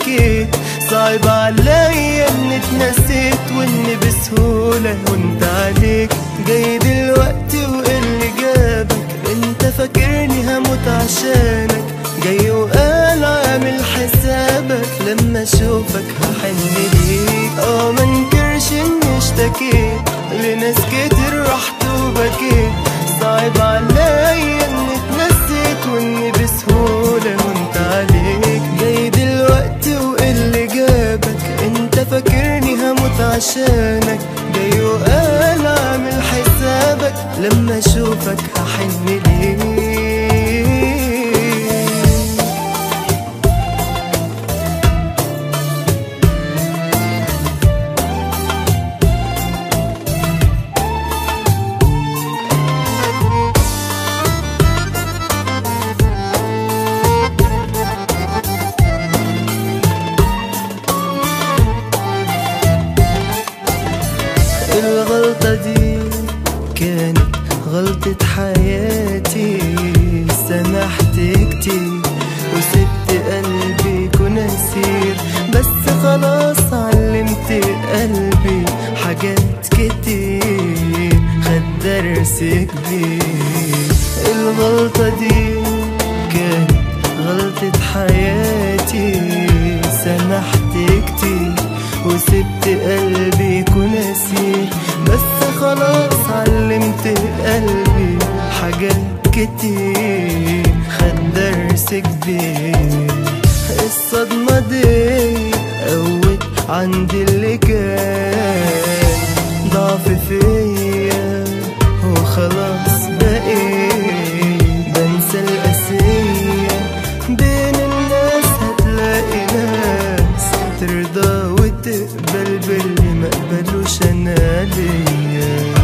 اشتكيت، صعب عليا اني اتنسيت واني بسهولة وانت عليك جاي دلوقتي واللي جابك. انت فاكرني هموت عشانك، جاي وقال عامل حسابك لما اشوفك هحن ليك. منكرش اني اشتكيت لناس كتير رحت وبكيت، صعب عليا اني اتنسيت واني بسهولة وانت عليك جاي دلوقتي واللي جابك. انت فاكرني هموت عشانك، جاي وقال عامل حسابك لما اشوفك هحن ليك. الغلطة دي كانت غلطة حياتي، سمحت كتير وسبت قلبي يكون أسير، بس خلاص علمت قلبي حاجات كتير خد درس كبير. الغلطة دي كانت غلطة حياتي، سمحت كتير وسبت قلبي يكون أسير، بس خلاص علمت قلبي حاجات كتير خد درس كبير. الصدمة دي قوت عندي اللي كان ضعف فيا وخلاص بقيت بنسى القاسية. بين الناس هتلاقي ناس ترضى وتقبل باللي مقبلوش انا ليا.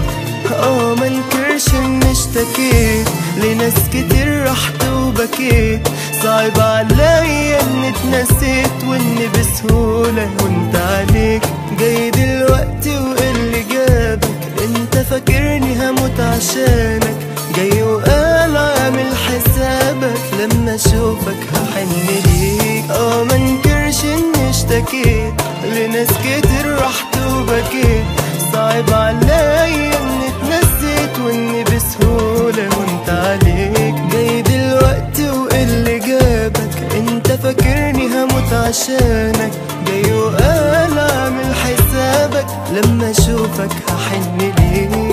منكرش اني اشتكيت لناس كتير رحت وبكيت، صعب عليا اني اتنسيت واني بسهولة وانت عليك جاي دلوقتي واللي جابك. انت فاكرني هموت عشانك، جاي وقال عامل حسابك لما اشوفك هحن ليك. منكرش اني اشتكيت لناس كتير رحت وبكيت، صعب عليا اني اتنسيت واني بسهولة وانت عليك جاي دلوقتي واللي جابك. انت فاكرني هموت عشانك، جاي وقال اعمل حسابك لما اشوفك هحن ليك.